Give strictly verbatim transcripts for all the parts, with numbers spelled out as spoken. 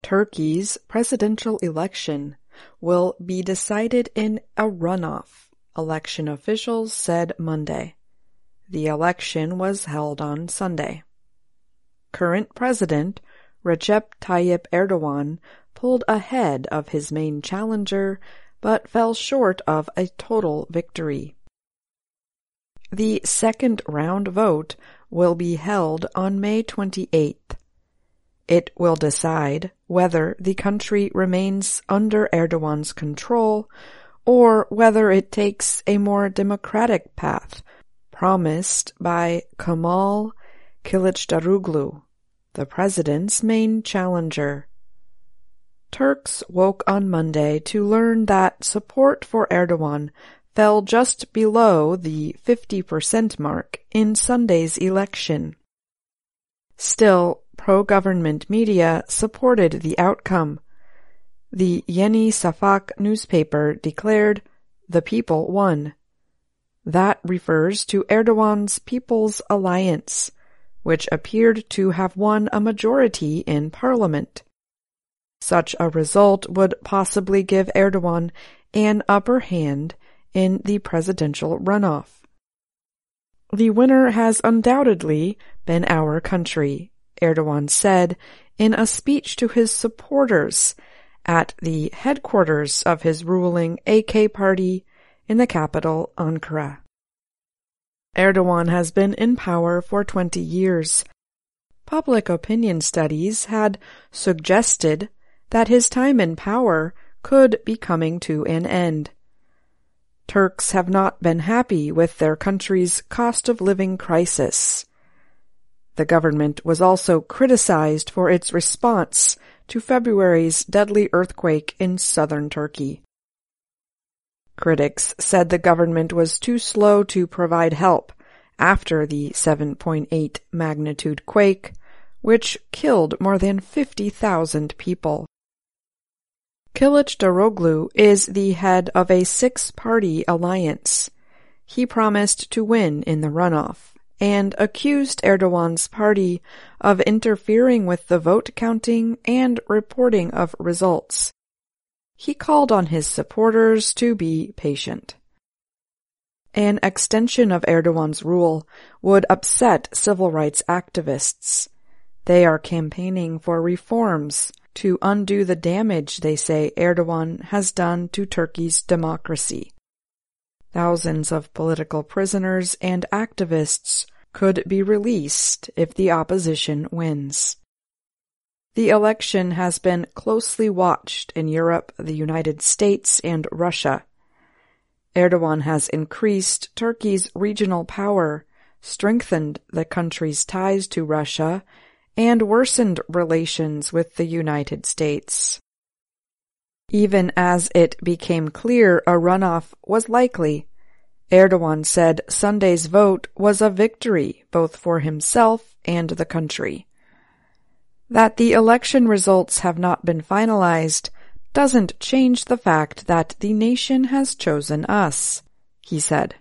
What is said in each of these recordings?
Turkey's presidential election will be decided in a runoff, election officials said Monday. The election was held on Sunday. Current President Recep Tayyip Erdogan pulled ahead of his main challenger, but fell short of a total victory. The second round vote will be held on May twenty-eighth. It will decide whether the country remains under Erdogan's control or whether it takes a more democratic path promised by Kemal Kılıçdaroğlu, the president's main challenger. Turks woke on Monday to learn that support for Erdogan fell just below the fifty percent mark in Sunday's election. Still, pro-government media supported the outcome. The Yeni Şafak newspaper declared, "The people won." That refers to Erdogan's People's Alliance, which appeared to have won a majority in parliament. Such a result would possibly give Erdogan an upper hand in the presidential runoff. "The winner has undoubtedly been our country," Erdogan said in a speech to his supporters at the headquarters of his ruling A K party in the capital, Ankara. Erdogan has been in power for twenty years. Public opinion studies had suggested that his time in power could be coming to an end. Turks have not been happy with their country's cost of living crisis. The government was also criticized for its response to February's deadly earthquake in southern Turkey. Critics said the government was too slow to provide help after the seven point eight magnitude quake, which killed more than fifty thousand people. Kılıçdaroğlu is the head of a six-party alliance. He promised to win in the runoff and accused Erdogan's party of interfering with the vote counting and reporting of results. He called on his supporters to be patient. An extension of Erdogan's rule would upset civil rights activists. They are campaigning for reforms to undo the damage they say Erdogan has done to Turkey's democracy. Thousands of political prisoners and activists could be released if the opposition wins. The election has been closely watched in Europe, the United States, and Russia. Erdogan has increased Turkey's regional power, strengthened the country's ties to Russia, and worsened relations with the United States. Even as it became clear a runoff was likely, Erdogan said Sunday's vote was a victory both for himself and the country. That the election results have not been finalized doesn't change the fact that the nation has chosen us, he said.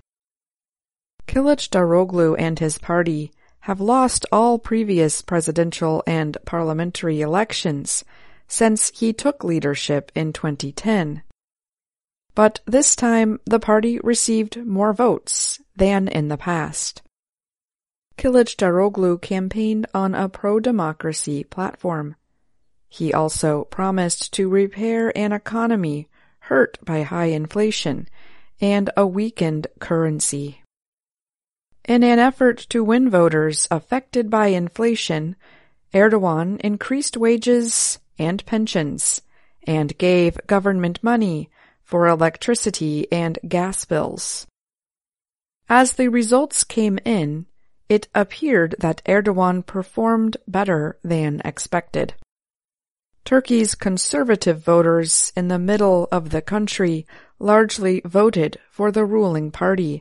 Kılıçdaroğlu and his party have lost all previous presidential and parliamentary elections since he took leadership in twenty ten. But this time the party received more votes than in the past. Kılıçdaroğlu campaigned on a pro-democracy platform. He also promised to repair an economy hurt by high inflation and a weakened currency. In an effort to win voters affected by inflation, Erdogan increased wages and pensions and gave government money for electricity and gas bills. As the results came in, it appeared that Erdogan performed better than expected. Turkey's conservative voters in the middle of the country largely voted for the ruling party.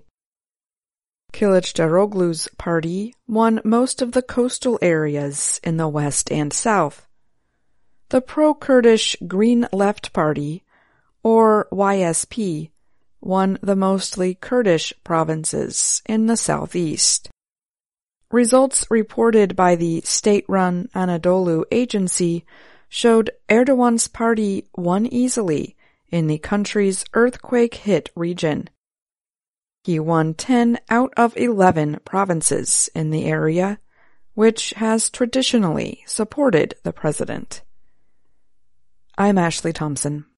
Kılıçdaroğlu's party won most of the coastal areas in the west and south. The pro-Kurdish Green Left Party, or Y S P, won the mostly Kurdish provinces in the southeast. Results reported by the state-run Anadolu Agency showed Erdogan's party won easily in the country's earthquake-hit region. He won ten out of eleven provinces in the area, which has traditionally supported the president. I'm Ashley Thompson.